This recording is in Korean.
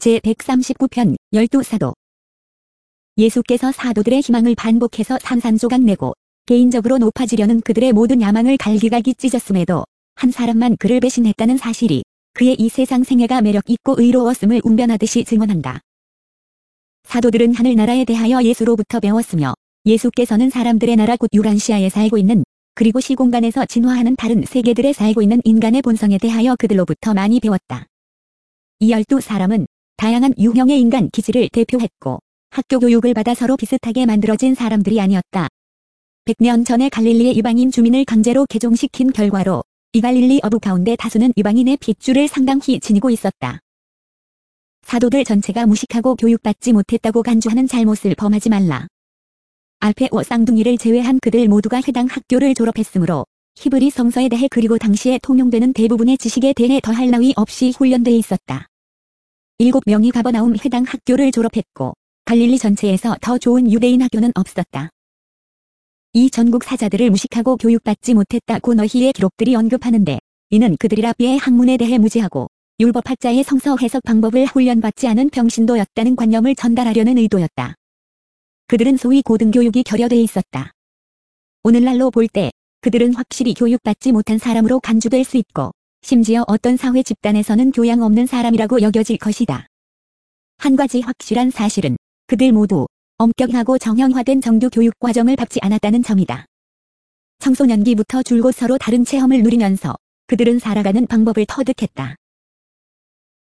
제139편 12사도. 예수께서 사도들의 희망을 반복해서 산산조각 내고 개인적으로 높아지려는 그들의 모든 야망을 갈기갈기 찢었음에도 한 사람만 그를 배신했다는 사실이 그의 이 세상 생애가 매력있고 의로웠음을 웅변하듯이 증언한다. 사도들은 하늘나라에 대하여 예수로부터 배웠으며 예수께서는 사람들의 나라 곧 유란시아에 살고 있는 그리고 시공간에서 진화하는 다른 세계들에 살고 있는 인간의 본성에 대하여 그들로부터 많이 배웠다. 이 12사람은 다양한 유형의 인간 기질을 대표했고 학교 교육을 받아 서로 비슷하게 만들어진 사람들이 아니었다. 100년 전에 갈릴리의 이방인 주민을 강제로 개종시킨 결과로 이 갈릴리 어부 가운데 다수는 이방인의 핏줄을 상당히 지니고 있었다. 사도들 전체가 무식하고 교육받지 못했다고 간주하는 잘못을 범하지 말라. 알페오 쌍둥이를 제외한 그들 모두가 해당 학교를 졸업했으므로 히브리 성서에 대해 그리고 당시에 통용되는 대부분의 지식에 대해 더할 나위 없이 훈련돼 있었다. 7명이 가버나움 해당 학교를 졸업했고 갈릴리 전체에서 더 좋은 유대인 학교는 없었다. 이 전국 사자들을 무식하고 교육받지 못했다고 너희의 기록들이 언급하는데 이는 그들이 랍비의 학문에 대해 무지하고 율법학자의 성서 해석 방법을 훈련받지 않은 병신도였다는 관념을 전달하려는 의도였다. 그들은 소위 고등교육이 결여돼 있었다. 오늘날로 볼 때 그들은 확실히 교육받지 못한 사람으로 간주될 수 있고 심지어 어떤 사회 집단에서는 교양 없는 사람이라고 여겨질 것이다. 한 가지 확실한 사실은 그들 모두 엄격하고 정형화된 정규 교육 과정을 밟지 않았다는 점이다. 청소년기부터 줄곧 서로 다른 체험을 누리면서 그들은 살아가는 방법을 터득했다.